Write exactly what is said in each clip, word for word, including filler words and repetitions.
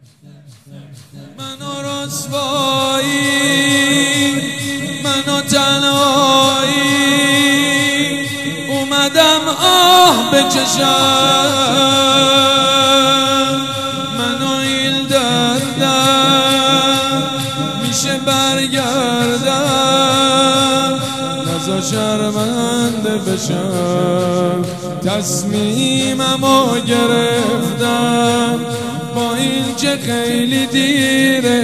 منو رسوایی، منو تنهایی، اومدم آه بکشم. منو ایل دردم میشه برگردم، نزا شرمنده بشم. تصمیممو گرفتم با این که خیلی دیره،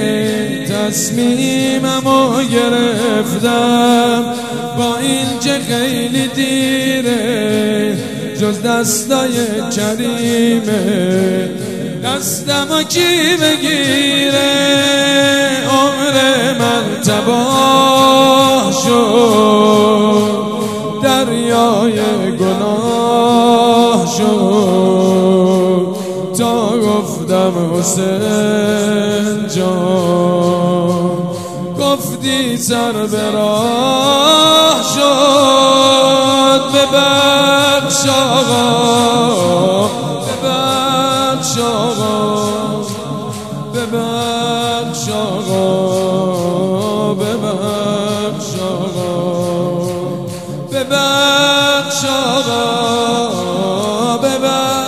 تصمیممو گرفتم با این که خیلی دیره. جز دستای کریمه دستمو کی بگیره؟ عمر من تباه شد، دریای گناه شد تا گفتم حسین جان. گفتی سر به راه شد، ببخش آقا، ببخش آقا، ببخش آقا، ببخش آقا، ببخش آقا، ببخش.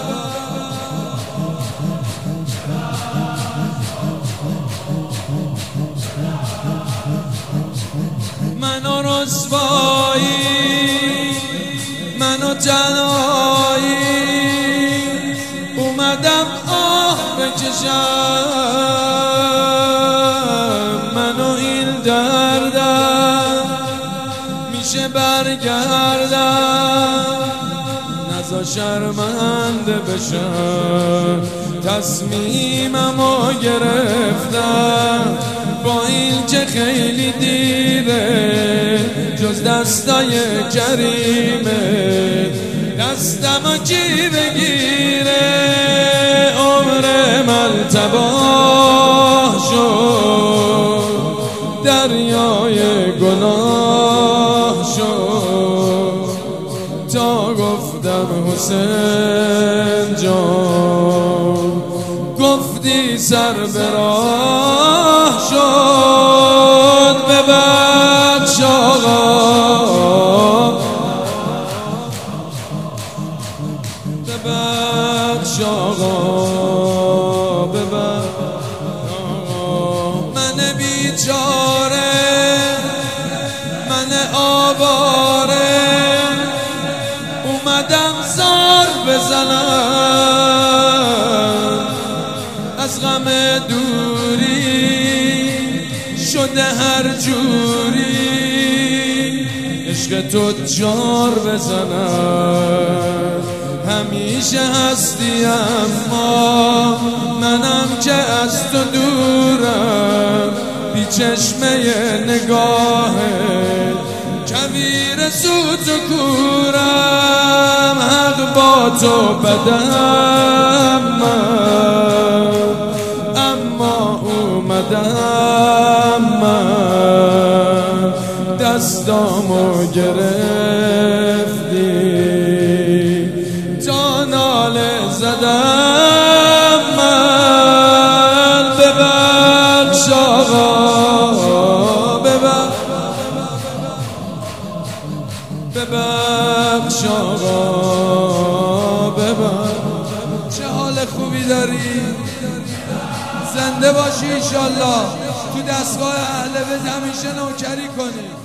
منو رسوایی، منو تنهایی، اومدم آه بکشم. منو این دردم میشه برگردم، نزا شرمنده بشم. تصمیممو گرفتم با این که خیلی دیره. جز دستای کریمه دستمو کی بگیره؟ عمر من تباه شد، دریای گناه شد تا گفتم حسین جان. گفتی سر به راه شد، ببخش آقا، ببخش آقا، ببخش آقا. من بیچاره، من آواره، اومدم زار بزنم. از غم دوری شده هر جوری، عشق تو جار بزنم. همیشه هستی اما منم که از تو دورم. بی چشمه نگاهت کویر سوت و کورم. حق با تو بدم من، اما اومدم من. دستامو گرفتی تا ناله زدم من. ببخش آقا، ببخش، ببخش آقا، ببخش. چه حال خوبی داری، زنده باشی انشالله. تو دستگاه اهل بیت همیشه نوکری کنی.